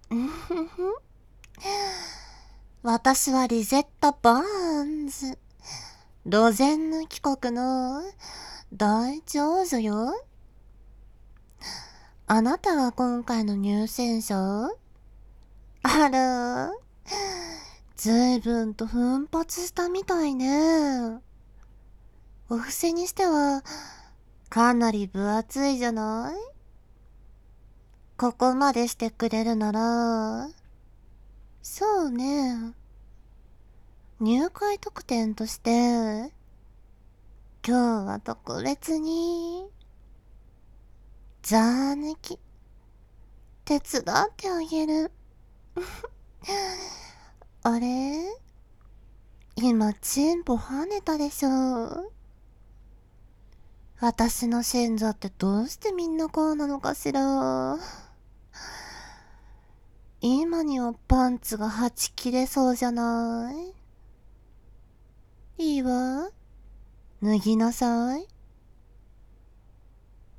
うんふふ。私はリゼッタ・バーンズ。ロゼンヌ帰国の大長女よ。あなたが今回の入選者？あら、ずいぶんと奮発したみたいね。お布施にしては、かなり分厚いじゃない？ここまでしてくれるなら、そうね。入会特典として、今日は特別に、ザー抜き、手伝ってあげる。あれ？今、チンポ跳ねたでしょ。私の信者ってどうしてみんなこうなのかしら。今にはパンツがはち切れそうじゃない？いいわ。脱ぎなさい。